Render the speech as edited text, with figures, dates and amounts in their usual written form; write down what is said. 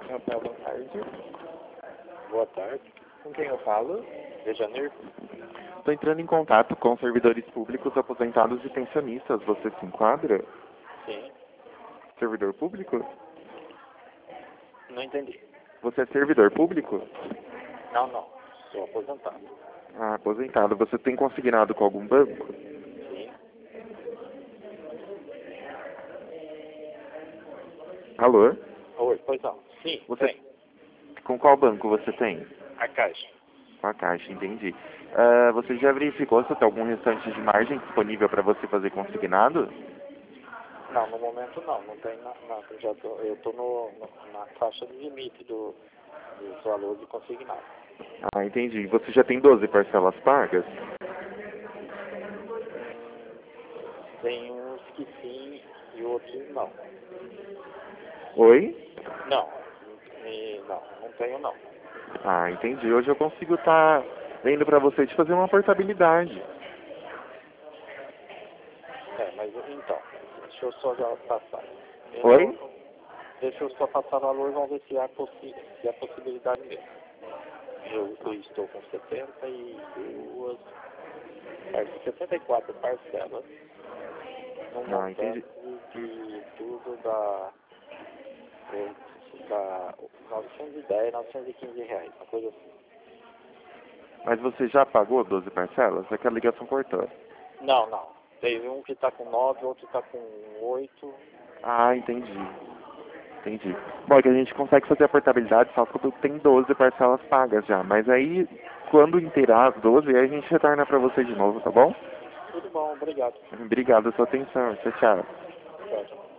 Rafael, boa tarde. Boa tarde. Com quem eu falo? De janeiro? Estou entrando em contato com servidores públicos aposentados e pensionistas. Você se enquadra? Sim. Servidor público? Não entendi. Você é servidor público? Não, não. Sou aposentado. Ah, aposentado. Você tem consignado com algum banco? Sim. Alô? Oi, pois não. Sim, Você... tem. Com qual banco você tem? A Caixa. Com a Caixa, entendi. Você já verificou se tem algum restante de margem disponível para você fazer consignado? Não, no momento não. Não tem nada. Eu estou na faixa de limite dos valores consignados. Ah, entendi. Você já tem 12 parcelas pagas? Tem uns que sim e outros não. Oi? Não. Não tenho não. Ah, entendi. Hoje eu consigo estar vendo para você de fazer uma portabilidade. Mas então, deixa eu só já passar. Oi? Deixa eu só passar o valor e vamos ver se há possibilidade mesmo. Eu estou com 74 parcelas no montante de tudo da 910, 915 reais, uma coisa assim. Mas você já pagou 12 parcelas? É que a ligação cortou. Não. Teve um que está com 9, outro está com 8. Ah, entendi. Bom, é que a gente consegue fazer a portabilidade só quando tem 12 parcelas pagas já. Mas aí, quando inteirar as 12, aí a gente retorna para você de novo, tá bom? Tudo bom, obrigado. Obrigado pela sua atenção. Tchau, tchau. Tchau.